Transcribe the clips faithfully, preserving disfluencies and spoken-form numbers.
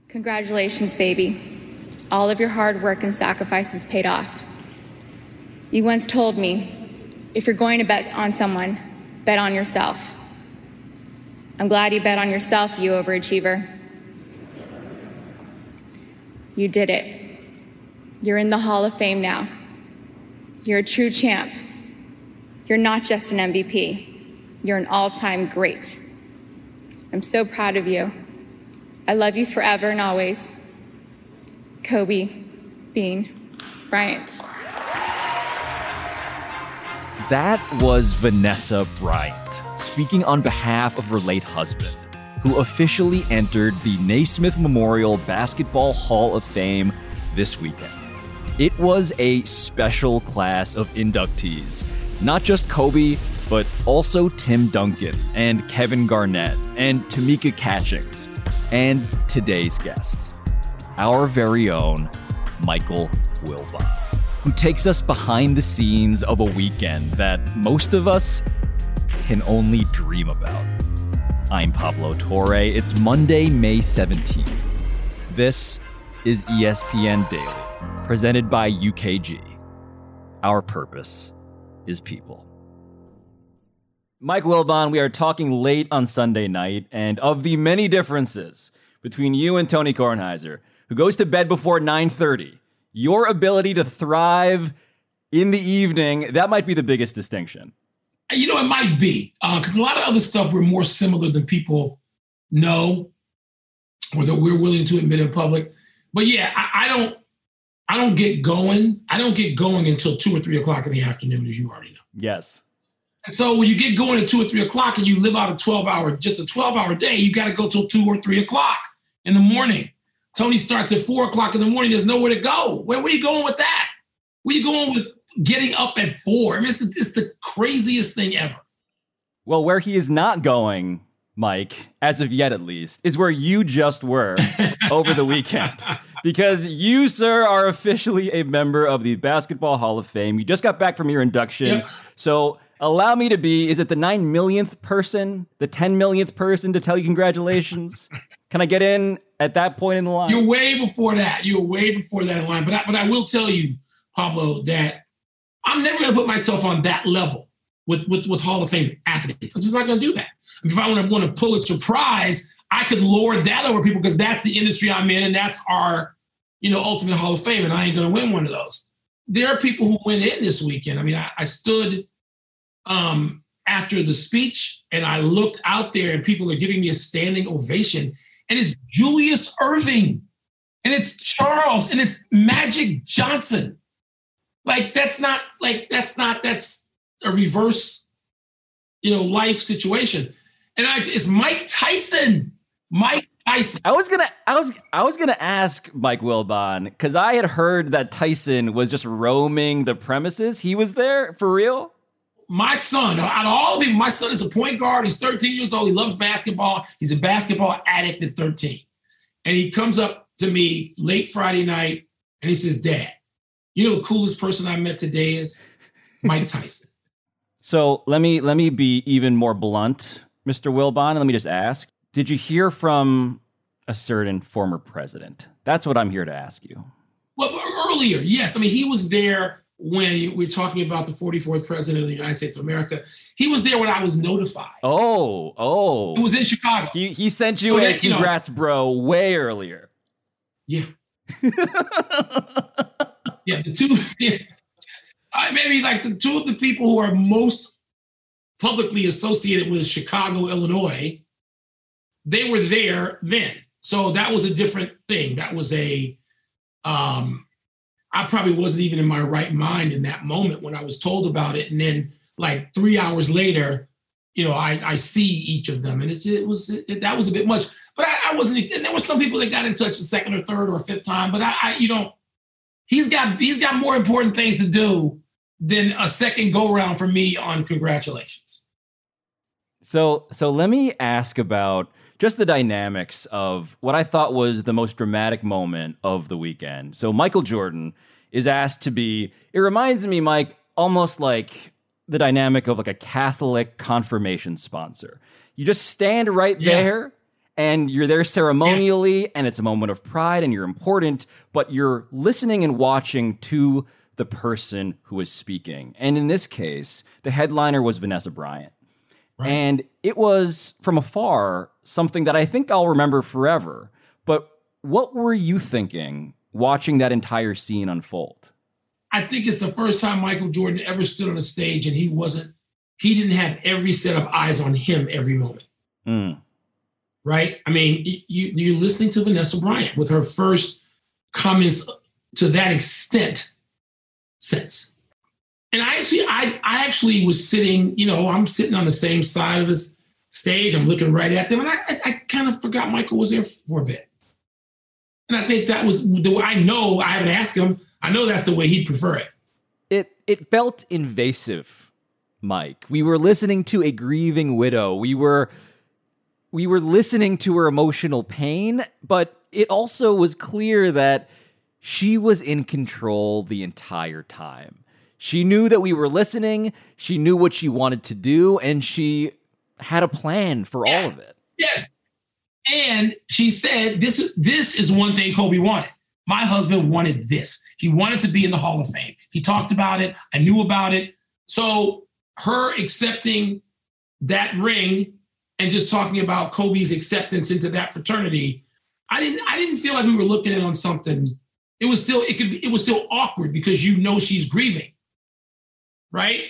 Congratulations, baby. All of your hard work and sacrifices paid off. You once told me, if you're going to bet on someone, bet on yourself. I'm glad you bet on yourself, you overachiever. You did it. You're in the Hall of Fame now. You're a true champ. You're not just an M V P. You're an all-time great. I'm so proud of you. I love you forever and always. Kobe Bean Bryant. That was Vanessa Bryant, speaking on behalf of her late husband, who officially entered the Naismith Memorial Basketball Hall of Fame this weekend. It was a special class of inductees. Not just Kobe, but also Tim Duncan and Kevin Garnett and Tamika Catchings and today's guest, our very own Michael Wilbon, who takes us behind the scenes of a weekend that most of us can only dream about. I'm Pablo Torre. It's Monday, May seventeenth. This is E S P N Daily, presented by U K G. Our purpose is people. Mike Wilbon, we are talking late on Sunday night, and of the many differences between you and Tony Kornheiser, who goes to bed before nine thirty, your ability to thrive in the evening, that might be the biggest distinction. You know, it might be, because uh, a lot of other stuff we're more similar than people know or that we're willing to admit in public. But yeah, I, I don't I don't get going. I don't get going until two or three o'clock in the afternoon, as you already know. Yes. And so when you get going at two or three o'clock and you live out a twelve hour, just a twelve hour day, you got to go till two or three o'clock in the morning. Tony starts at four o'clock in the morning. There's nowhere to go. Where, where are you going with that? Where are you going with getting up at four? I mean, it's the, it's the craziest thing ever. Well, where he is not going, Mike, as of yet at least, is where you just were over the weekend. Because you, sir, are officially a member of the Basketball Hall of Fame. You just got back from your induction. Yep. So allow me to be, is it the nine millionth person, the ten millionth person to tell you congratulations? Can I get in at that point in the line? You're way before that. You're way before that in line. But I, but I will tell you, Pablo, that I'm never going to put myself on that level with, with, with Hall of Fame athletes. I'm just not going to do that. If I want to want to Pulitzer Prize, I could lord that over people because that's the industry I'm in and that's our, you know, ultimate Hall of Fame, and I ain't going to win one of those. There are people who went in this weekend. I mean, I, I stood um, after the speech and I looked out there and people are giving me a standing ovation, and it's Julius Erving and it's Charles and it's Magic Johnson. Like, that's not like, that's not, that's a reverse, you know, life situation. And I, it's Mike Tyson. Mike Tyson. I was gonna, I was, I was gonna ask Mike Wilbon because I had heard that Tyson was just roaming the premises. He was there for real. My son, out of all of people, my son is a point guard. He's thirteen years old. He loves basketball. He's a basketball addict at thirteen, and he comes up to me late Friday night and he says, "Dad, you know the coolest person I met today is Mike Tyson." So let me let me be even more blunt, Mister Wilbon, and let me just ask. Did you hear from a certain former president? That's what I'm here to ask you. Well, earlier, yes. I mean, he was there when we were talking about the forty-fourth president of the United States of America. He was there when I was notified. Oh, oh. It was in Chicago. He he sent you so a that, you congrats, know, bro, way earlier. Yeah. yeah, the two, yeah. I, maybe like the two of the people who are most publicly associated with Chicago, Illinois, they were there then. So that was a different thing. That was a, um, I probably wasn't even in my right mind in that moment when I was told about it. And then like three hours later, you know, I, I see each of them, and it's, it was, it, that was a bit much, but I, I wasn't, and there were some people that got in touch the second or third or fifth time, but I, I, you know, he's got, he's got more important things to do than a second go round for me on congratulations. So, so let me ask about just the dynamics of what I thought was the most dramatic moment of the weekend. So Michael Jordan is asked to be, it reminds me, Mike, almost like the dynamic of like a Catholic confirmation sponsor. You just stand right yeah. there and you're there ceremonially, yeah. and it's a moment of pride, and you're important, but you're listening and watching to the person who is speaking. And in this case, the headliner was Vanessa Bryant. Right. And it was, from afar, something that I think I'll remember forever. But what were you thinking watching that entire scene unfold? I think it's the first time Michael Jordan ever stood on a stage and he wasn't, he didn't have every set of eyes on him every moment. Mm. Right? I mean, you, you're listening to Vanessa Bryant with her first comments to that extent sense. And I actually, I, I actually was sitting, you know, I'm sitting on the same side of this stage. I'm looking right at them. And I, I, I kind of forgot Michael was there for a bit. And I think that was the way I know, I haven't asked him. I know that's the way he'd prefer it. It, it felt invasive, Mike. We were listening to a grieving widow. We were, we were listening to her emotional pain, but it also was clear that she was in control the entire time. She knew that we were listening, she knew what she wanted to do, and she had a plan for yes. all of it. Yes. And she said, this is, this is one thing Kobe wanted. My husband wanted this. He wanted to be in the Hall of Fame. He talked about it. I knew about it. So her accepting that ring and just talking about Kobe's acceptance into that fraternity, I didn't, I didn't feel like we were looking in on something. It was still, it could be, it was still awkward because you know she's grieving. Right?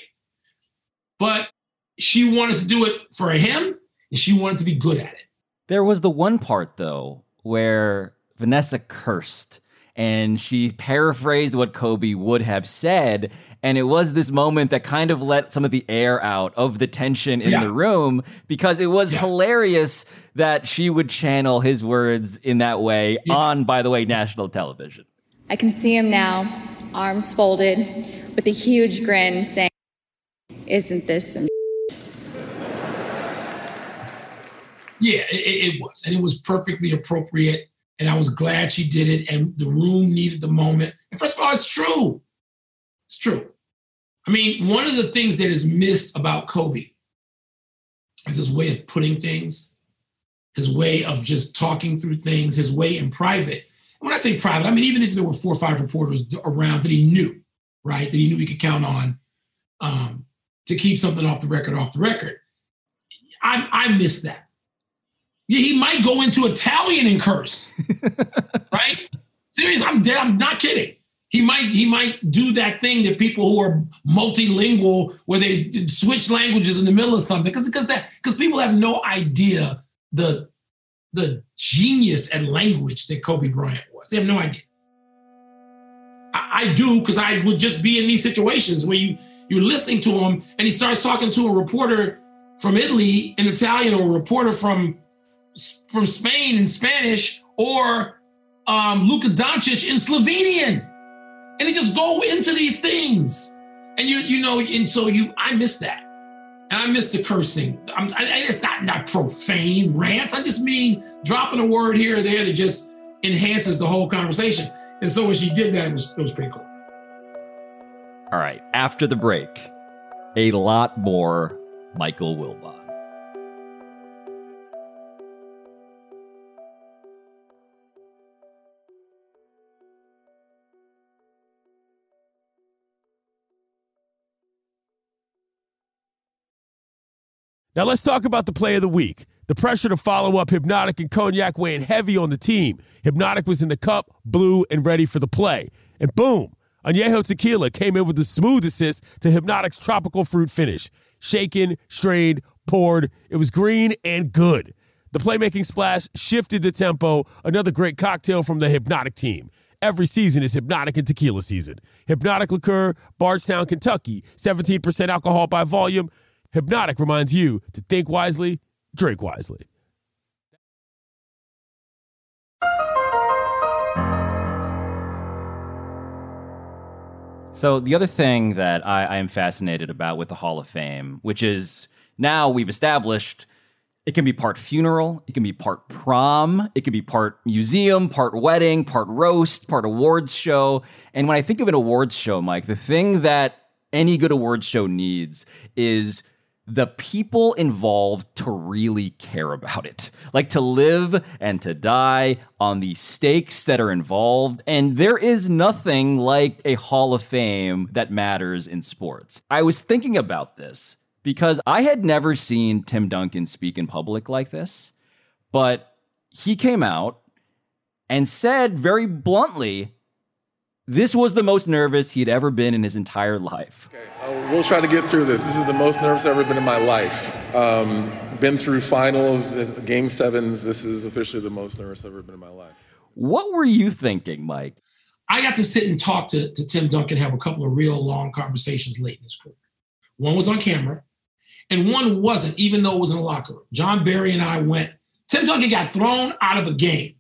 But she wanted to do it for him, and she wanted to be good at it. There was the one part, though, where Vanessa cursed, and she paraphrased what Kobe would have said, and it was this moment that kind of let some of the air out of the tension in yeah. the room, because it was yeah. hilarious that she would channel his words in that way yeah. on, by the way, national television. I can see him now, arms folded, with a huge grin, saying, "Isn't this some Yeah, it, it was. And it was perfectly appropriate. And I was glad she did it. And the room needed the moment. And first of all, it's true. It's true. I mean, one of the things that is missed about Kobe is his way of putting things, his way of just talking through things, his way in private. And when I say private, I mean, even if there were four or five reporters around that he knew, right, that he knew he could count on um, to keep something off the record, off the record. I, I miss that. Yeah, he might go into Italian and curse, right? Serious, I'm dead. I'm not kidding. He might he might do that thing that people who are multilingual, where they switch languages in the middle of something, because because that because people have no idea the the genius at language that Kobe Bryant was. They have no idea. I, I do, because I would just be in these situations where you you're listening to him and he starts talking to a reporter from Italy in Italian, or a reporter from from Spain in Spanish, or um, Luka Doncic in Slovenian. And they just go into these things. And you you know, and so you, I miss that. And I miss the cursing. I'm, I, it's not, not profane rants. I just mean dropping a word here or there that just enhances the whole conversation. And so when she did that, it was, it was pretty cool. All right, after the break, a lot more Michael Wilbon. Now let's talk about the play of the week. The pressure to follow up Hypnotic and Cognac weighing heavy on the team. Hypnotic was in the cup, blue, and ready for the play. And boom, Añejo Tequila came in with a smooth assist to Hypnotic's tropical fruit finish. Shaken, strained, poured. It was green and good. The playmaking splash shifted the tempo. Another great cocktail from the Hypnotic team. Every season is Hypnotic and Tequila season. Hypnotic Liqueur, Bardstown, Kentucky. seventeen percent alcohol by volume. Hypnotic reminds you to think wisely, drink wisely. So the other thing that I, I am fascinated about with the Hall of Fame, which is now we've established it can be part funeral, it can be part prom, it can be part museum, part wedding, part roast, part awards show. And when I think of an awards show, Mike, the thing that any good awards show needs is the people involved to really care about it. Like to live and to die on the stakes that are involved. And there is nothing like a Hall of Fame that matters in sports. I was thinking about this because I had never seen Tim Duncan speak in public like this, but he came out and said very bluntly, this was the most nervous he'd ever been in his entire life. Okay, uh, we'll try to get through this. This is the most nervous I've ever been in my life. Um, been through finals, game sevens. This is officially the most nervous I've ever been in my life. What were you thinking, Mike? I got to sit and talk to, to Tim Duncan, have a couple of real long conversations late in his career. One was on camera, and one wasn't, even though it was in the locker room. John Barry and I went. Tim Duncan got thrown out of a game.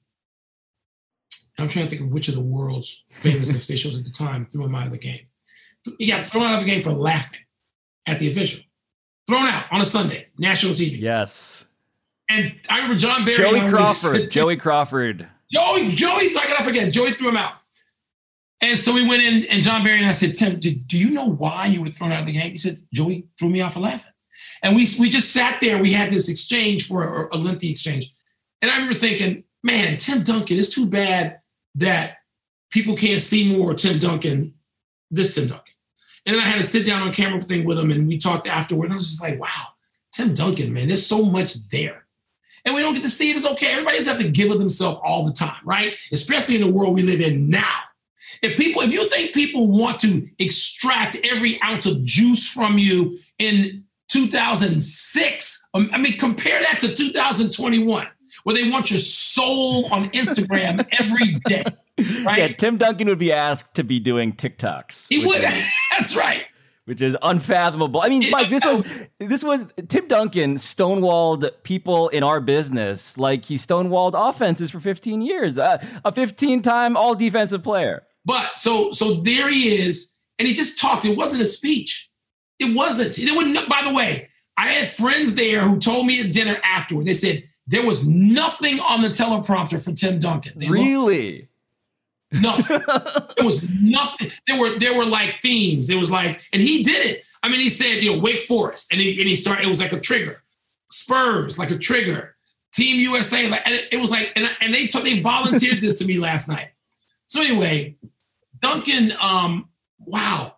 I'm trying to think of which of the world's famous officials at the time threw him out of the game. He got thrown out of the game for laughing at the official. Thrown out on a Sunday, national T V. Yes. And I remember John Barry. Joey Crawford. Joey Crawford. Joey, Joey, I cannot forget. Joey threw him out. And so we went in, and John Barry and I said, Tim, did, do you know why you were thrown out of the game? He said, Joey threw me out for laughing. And we we just sat there. We had this exchange for a, a lengthy exchange. And I remember thinking, man, Tim Duncan, it's too bad that people can't see more Tim Duncan, this Tim Duncan. And then I had to sit down on camera thing with him, and we talked afterward. And I was just like, wow, Tim Duncan, man, there's so much there. And we don't get to see it. It's okay. Everybody doesn't have to give of themselves all the time, right? Especially in the world we live in now. If people, if you think people want to extract every ounce of juice from you in two thousand six, I mean, compare that to two thousand twenty-one. Where they want your soul on Instagram every day, right? Yeah, Tim Duncan would be asked to be doing TikToks. He would. Is, That's right. Which is unfathomable. I mean, Mike, this was this was Tim Duncan stonewalled people in our business like he stonewalled offenses for fifteen years. Uh, a fifteen-time all-defensive player. But so so there he is, and he just talked. It wasn't a speech. It wasn't. It wouldn't. By the way, I had friends there who told me at dinner afterward. They said, there was nothing on the teleprompter for Tim Duncan. They really? Looked. Nothing. There was nothing. There were there were like themes. It was like, and he did it. I mean, he said, you know, Wake Forest, and he and he started. It was like a trigger. Spurs, like a trigger. Team U S A, like, and it, it was like, and, and they took they volunteered this to me last night. So anyway, Duncan, um, wow,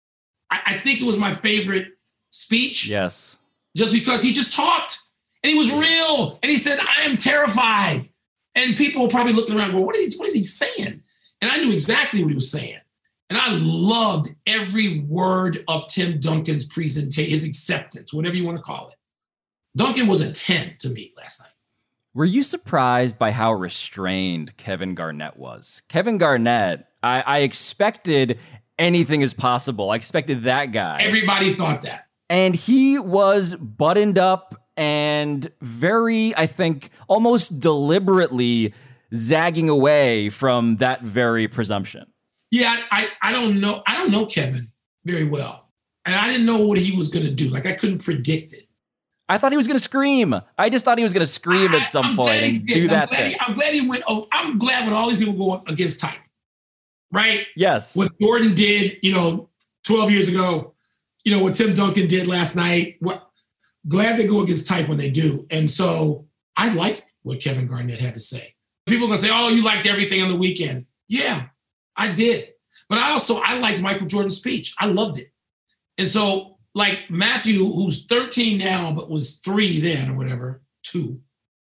I, I think it was my favorite speech. Yes, just because he just talked. And he was real. And he said, I am terrified. And people were probably looking around going, what is, what is he saying? And I knew exactly what he was saying. And I loved every word of Tim Duncan's presentation, his acceptance, whatever you want to call it. Duncan was a ten to me last night. Were you surprised by how restrained Kevin Garnett was? Kevin Garnett, I, I expected anything is possible. I expected that guy. Everybody thought that. And he was buttoned up and very, I think, almost deliberately zagging away from that very presumption. Yeah, I, I don't know. I don't know Kevin very well. And I didn't know what he was going to do. Like, I couldn't predict it. I thought he was going to scream. I just thought he was going to scream I, at some I'm point and do I'm that glad thing. He, I'm glad he went. Oh, I'm glad when all these people go against type, right? Yes. What Jordan did, you know, twelve years ago, you know, what Tim Duncan did last night. What, glad they go against type when they do. And so I liked what Kevin Garnett had to say. People are going to say, oh, you liked everything on the weekend. Yeah, I did. But I also, I liked Michael Jordan's speech. I loved it. And so, like Matthew, who's thirteen now, but was three then or whatever, two.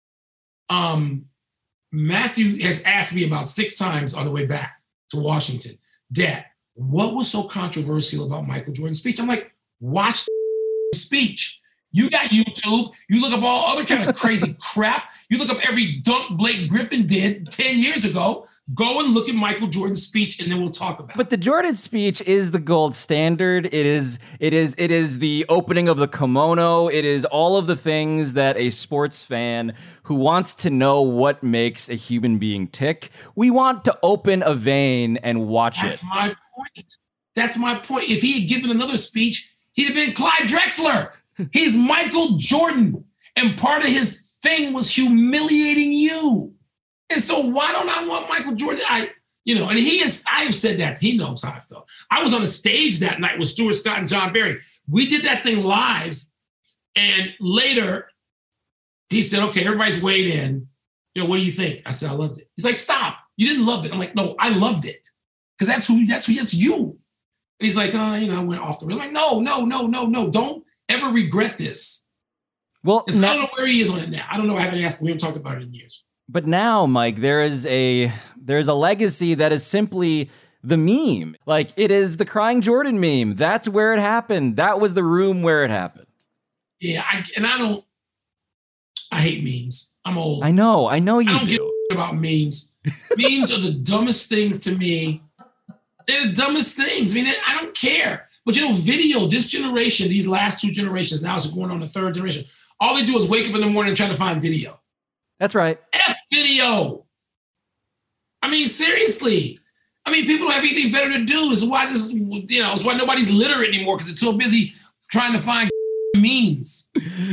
Um, Matthew has asked me about six times on the way back to Washington, Dad, what was so controversial about Michael Jordan's speech? I'm like, watch the speech. You got YouTube. You look up all other kind of crazy crap. You look up every dunk Blake Griffin did ten years ago. Go and look at Michael Jordan's speech, and then we'll talk about it. But the Jordan speech is the gold standard. It is, it is, it is the opening of the kimono. It is all of the things that a sports fan who wants to know what makes a human being tick, we want to open a vein and watch That's it. That's my point. That's my point. If he had given another speech, he'd have been Clyde Drexler. He's Michael Jordan. And part of his thing was humiliating you. And so why don't I want Michael Jordan? I, you know, and he is, I have said that. He knows how I felt. I was on a stage that night with Stuart Scott and John Barry. We did that thing live. And later, he said, okay, everybody's weighed in. You know, what do you think? I said, I loved it. He's like, stop. You didn't love it. I'm like, no, I loved it. Because that's who, that's who, that's you. And he's like, oh, you know, I went off the rails. I'm like, no, no, no, no, no. Don't ever regret this. Well, it's, now, I don't know where he is on it now. I don't know. I haven't asked him. We haven't talked about it in years. But now, Mike, there is a there's a legacy that is simply the meme. Like, it is the Crying Jordan meme. That's where it happened. That was the room where it happened. Yeah, I, and I don't, I hate memes. I'm old. I know. I know you I don't do. give a about memes. Memes are the dumbest things to me. They're the dumbest things. I mean, I don't care. But, you know, video, this generation, these last two generations, now it's going on the third generation. All they do is wake up in the morning and try to find video. That's right. F video. I mean, seriously. I mean, people don't have anything better to do. This is why this is, you know, it's why nobody's literate anymore, because they're too busy trying to find memes.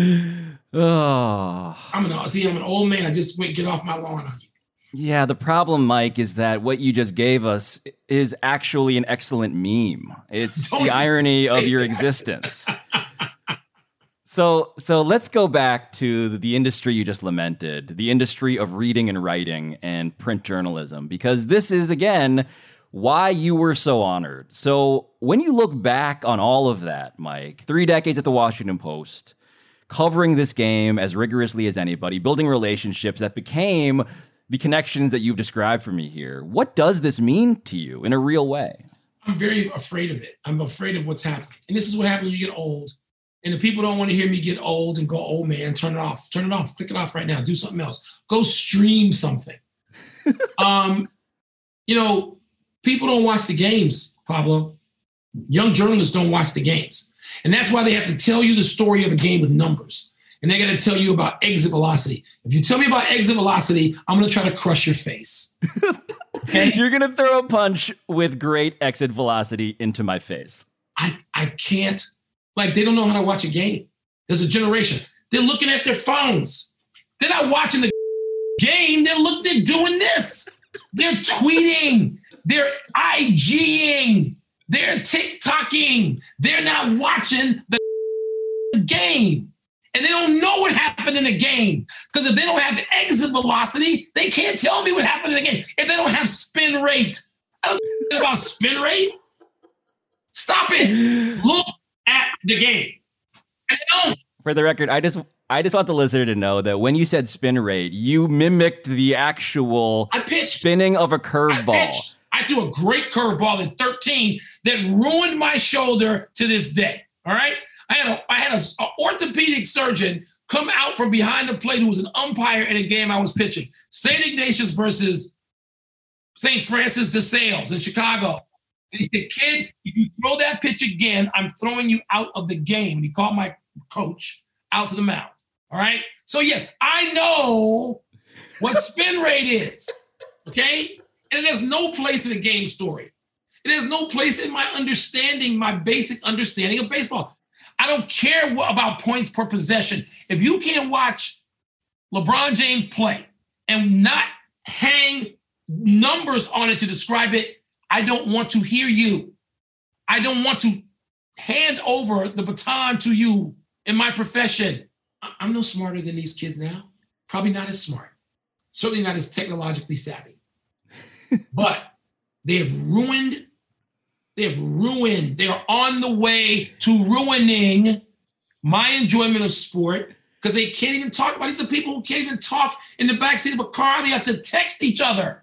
Oh. I'm an see, I'm an old man. I just went get off my lawn on you. Yeah, the problem, Mike, is that what you just gave us is actually an excellent meme. It's Don't the irony of your that. existence. So, so let's go back to the industry you just lamented, the industry of reading and writing and print journalism, because this is, again, why you were so honored. So when you look back on all of that, Mike, three decades at the Washington Post, covering this game as rigorously as anybody, building relationships that became the connections that you've described for me here, what does this mean to you in a real way? I'm very afraid of it. I'm afraid of what's happening. And this is what happens when you get old. And if people don't want to hear me get old and go, oh man, turn it off, turn it off, click it off right now, do something else. Go stream something. um, you know, people don't watch the games, Pablo. Young journalists don't watch the games. And that's why they have to tell you the story of a game with numbers. And they got to tell you about exit velocity. If you tell me about exit velocity, I'm going to try to crush your face. Okay? You're going to throw a punch with great exit velocity into my face. I, I can't. Like, they don't know how to watch a game. There's a generation. They're looking at their phones. They're not watching the game. They're look. They're doing this. They're tweeting. They're IGing. They're TikToking. They're not watching the game. And they don't know what happened in the game. Because if they don't have the exit velocity, they can't tell me what happened in the game. If they don't have spin rate. I don't know about spin rate. Stop it. Look at the game. And they don't. For the record, I just I just want the listener to know that when you said spin rate, you mimicked the actual I pitched. spinning of a I curveball. pitched. I threw a great curveball at thirteen that ruined my shoulder to this day. All right? I had a I had a, a orthopedic surgeon come out from behind the plate who was an umpire in a game I was pitching. Saint Ignatius versus Saint Francis de Sales in Chicago. And he said, kid, if you throw that pitch again, I'm throwing you out of the game. And he called my coach out to the mound. All right? So, yes, I know what spin rate is. Okay? And it has no place in the game story. It has no place in my understanding, my basic understanding of baseball. I don't care what, about points per possession. If you can't watch LeBron James play and not hang numbers on it to describe it, I don't want to hear you. I don't want to hand over the baton to you in my profession. I'm no smarter than these kids now. Probably not as smart. Certainly not as technologically savvy. But they have ruined, they have ruined, they are on the way to ruining my enjoyment of sport because they can't even talk about it. These are people who can't even talk in the backseat of a car. They have to text each other.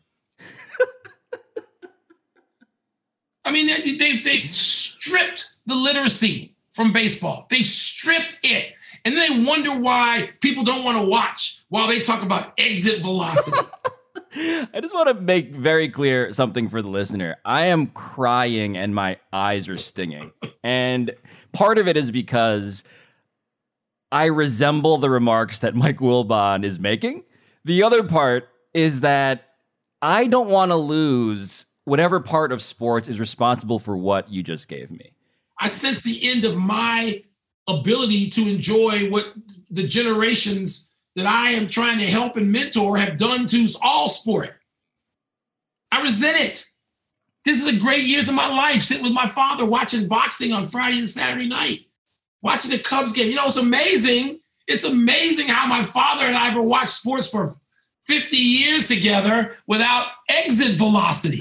I mean, they, they, they stripped the literacy from baseball. They stripped it. And then they wonder why people don't want to watch while they talk about exit velocity. I just want to make very clear something for the listener. I am crying and my eyes are stinging. And part of it is because I resemble the remarks that Mike Wilbon is making. The other part is that I don't want to lose whatever part of sports is responsible for what you just gave me. I sense the end of my ability to enjoy what the generations that I am trying to help and mentor have done to all sport. I resent it. This is the great years of my life, sitting with my father watching boxing on Friday and Saturday night. watching the Cubs game. You know, it's amazing. It's amazing how my father and I ever watched sports for fifty years together without exit velocity.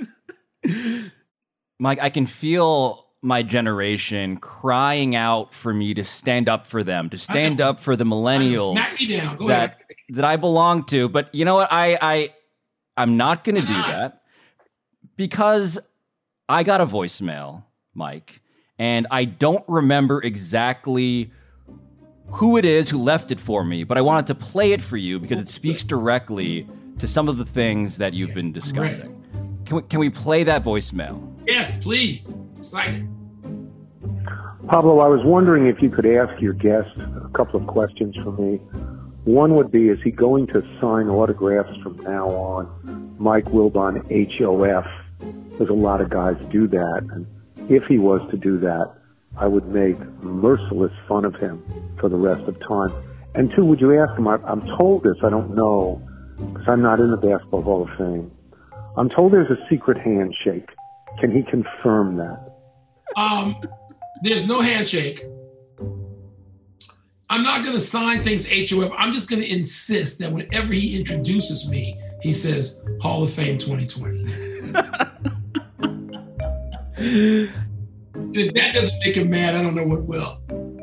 Mike, I can feel my generation crying out for me to stand up for them, to stand up for the millennials Smack me down. Go that, ahead. that I belong to. But you know what? I, I, I'm not going to do that because I got a voicemail, Mike, and I don't remember exactly who it is who left it for me, but I wanted to play it for you because it speaks directly to some of the things that you've been discussing. Can we, can we play that voicemail? Yes, please. Excited. Pablo, I was wondering if you could ask your guest a couple of questions for me. One would be, is he going to sign autographs from now on? Mike Wilbon, H O F. There's a lot of guys do that. And if he was to do that, I would make merciless fun of him for the rest of time. And two, would you ask him, I, I'm told this, I don't know, because I'm not in the Basketball Hall of Fame. I'm told there's a secret handshake. Can he confirm that? Um, there's no handshake. I'm not going to sign things H O F. I'm just going to insist that whenever he introduces me, he says Hall of Fame twenty twenty. If that doesn't make him mad, I don't know what will.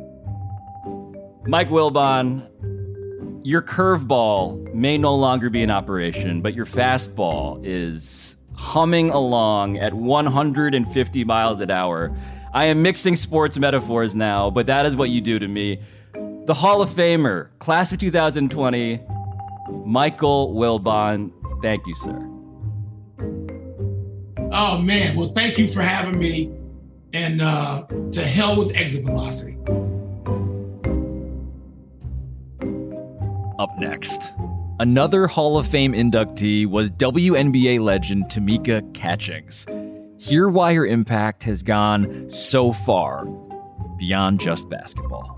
Mike Wilbon, your curveball may no longer be in operation, but your fastball is humming along at one hundred fifty miles an hour. I am mixing sports metaphors now, but that is what you do to me. The Hall of Famer, class of two thousand twenty, Michael Wilbon. Thank you, sir. Oh, man. Well, thank you for having me. And uh, to hell with exit velocity. Up next, another Hall of Fame inductee was W N B A legend Tamika Catchings. Hear why her impact has gone so far beyond just basketball.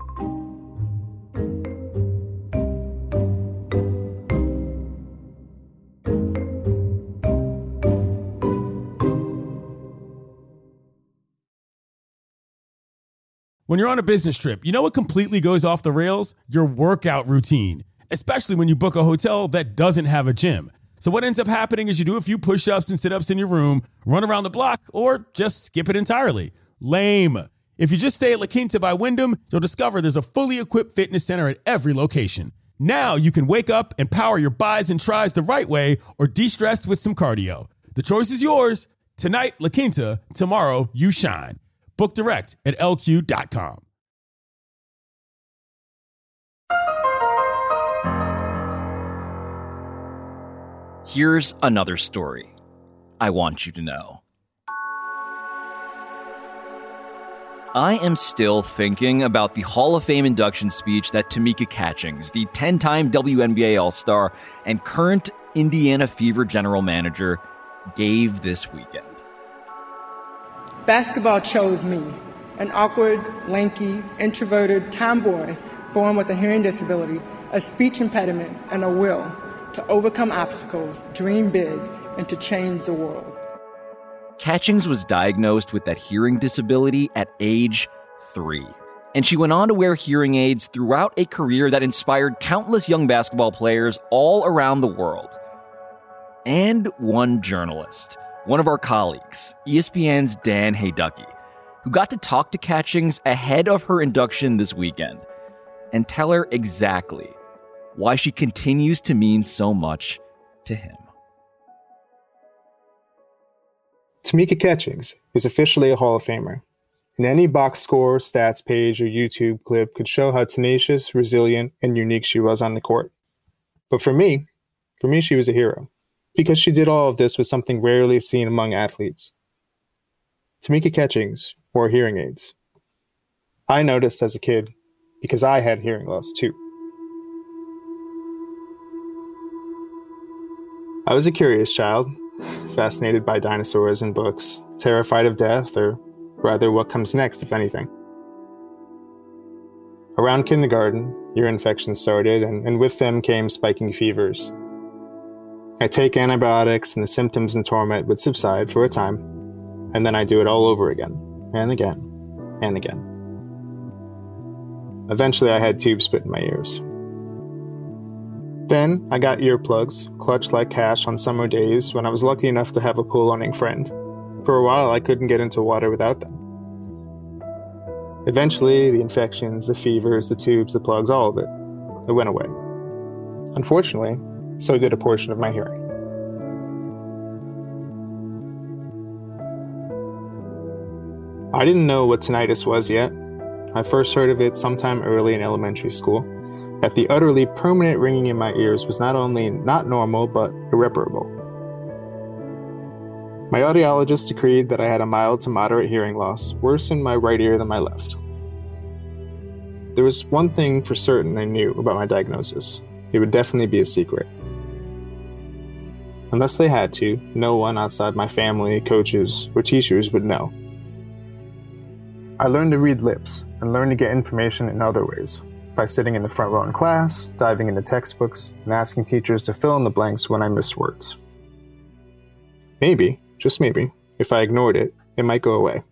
When you're on a business trip, you know what completely goes off the rails? Your workout routine, especially when you book a hotel that doesn't have a gym. So what ends up happening is you do a few push-ups and sit-ups in your room, run around the block, or just skip it entirely. Lame. If you just stay at La Quinta by Wyndham, you'll discover there's a fully equipped fitness center at every location. Now you can wake up and power your bis and tris the right way or de-stress with some cardio. The choice is yours. Tonight, La Quinta. Tomorrow, you shine. Book direct at L Q dot com. Here's another story I want you to know. I am still thinking about the Hall of Fame induction speech that Tamika Catchings, the ten-time W N B A All-Star and current Indiana Fever general manager, gave this weekend. Basketball chose me, an awkward, lanky, introverted tomboy born with a hearing disability, a speech impediment, and a will to overcome obstacles, dream big, and to change the world. Catchings was diagnosed with that hearing disability at age three, and she went on to wear hearing aids throughout a career that inspired countless young basketball players all around the world. And one journalist, one of our colleagues, E S P N's Dan Hayducke, who got to talk to Catchings ahead of her induction this weekend and tell her exactly why she continues to mean so much to him. Tamika Catchings is officially a Hall of Famer, and any box score, stats page, or YouTube clip could show how tenacious, resilient, and unique she was on the court. But for me, for me, she was a hero, because she did all of this with something rarely seen among athletes. Tamika Catchings wore hearing aids. I noticed as a kid because I had hearing loss too. I was a curious child, fascinated by dinosaurs and books, terrified of death, or rather what comes next, if anything. Around kindergarten, ear infections started, and, and with them came spiking fevers. I'd take antibiotics and the symptoms and torment would subside for a time, and then I'd do it all over again, and again, and again. Eventually, I had tubes put in my ears. Then, I got earplugs, clutched like cash on summer days when I was lucky enough to have a pool-owning friend. For a while, I couldn't get into water without them. Eventually, the infections, the fevers, the tubes, the plugs, all of it, it went away. Unfortunately, so did a portion of my hearing. I didn't know what tinnitus was yet. I first heard of it sometime early in elementary school, that the utterly permanent ringing in my ears was not only not normal, but irreparable. My audiologist decreed that I had a mild to moderate hearing loss, worse in my right ear than my left. There was one thing for certain I knew about my diagnosis. It would definitely be a secret. Unless they had to, no one outside my family, coaches, or teachers would know. I learned to read lips and learned to get information in other ways, by sitting in the front row in class, diving into textbooks, and asking teachers to fill in the blanks when I missed words. Maybe, just maybe, if I ignored it, it might go away.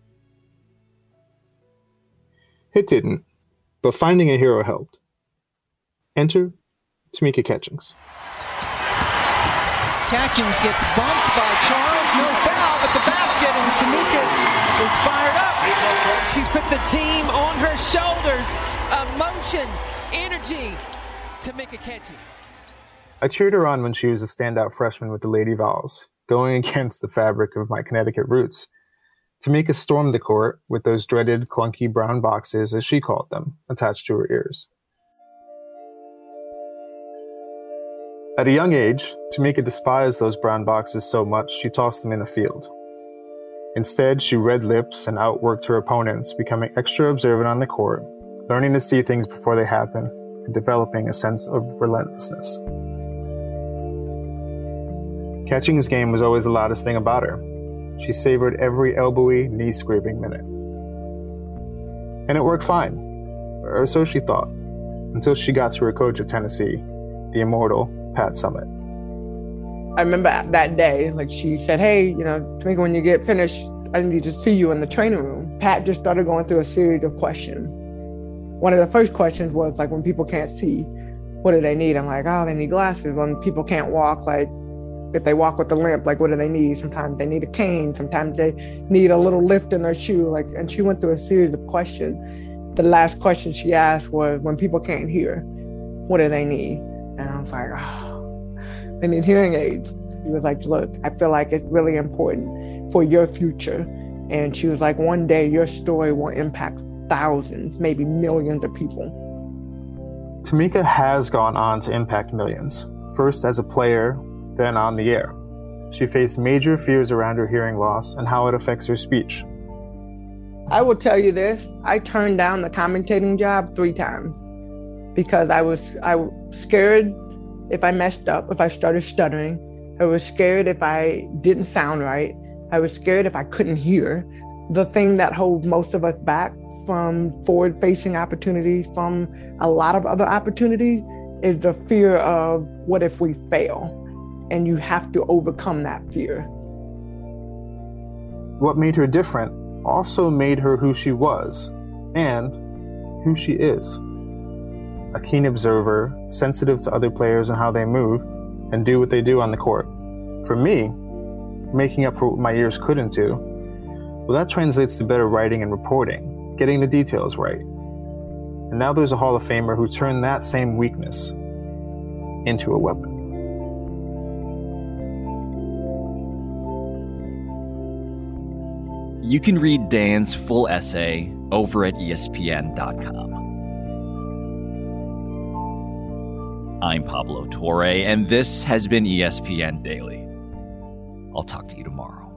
It didn't, but finding a hero helped. Enter Tamika Catchings. Catchings gets bumped by Charles, no foul, but the basket, and Tamika is fired up. She's put the team on her shoulders. Emotion, energy, Tamika Catchings. I cheered her on when she was a standout freshman with the Lady Vols, going against the fabric of my Connecticut roots. Tamika stormed the court with those dreaded, clunky brown boxes, as she called them, attached to her ears. At a young age, Tamika despised those brown boxes so much she tossed them in the field. Instead, she read lips and outworked her opponents, becoming extra observant on the court, learning to see things before they happen, and developing a sense of relentlessness. Catching's game was always the loudest thing about her. She savored every elbowy, knee-scraping minute. And it worked fine, or so she thought, until she got to her coach at Tennessee, the immortal Pat Summitt. I remember that day, like she said, hey, you know, Tamika, when you get finished, I need to see you in the training room. Pat just started going through a series of questions. One of the first questions was like, when people can't see, what do they need? I'm like, oh, they need glasses. When people can't walk, like if they walk with a limp, like what do they need? Sometimes they need a cane. Sometimes they need a little lift in their shoe. Like, and she went through a series of questions. The last question she asked was, when people can't hear, what do they need? And I was like, oh, they need hearing aids. She was like, look, I feel like it's really important for your future. And she was like, one day your story will impact thousands, maybe millions of people. Tamika has gone on to impact millions, first as a player, then on the air. She faced major fears around her hearing loss and how it affects her speech. I will tell you this, I turned down the commentating job three times because I was, I was scared if I messed up, if I started stuttering. I was scared if I didn't sound right. I was scared if I couldn't hear. The thing that holds most of us back from forward-facing opportunities, from a lot of other opportunities, is the fear of what if we fail? And you have to overcome that fear. What made her different also made her who she was, and who she is. A keen observer, sensitive to other players and how they move, and do what they do on the court. For me, making up for what my ears couldn't do, well, that translates to better writing and reporting, getting the details right. And now there's a Hall of Famer who turned that same weakness into a weapon. You can read Dan's full essay over at E S P N dot com. I'm Pablo Torre, and this has been E S P N Daily. I'll talk to you tomorrow.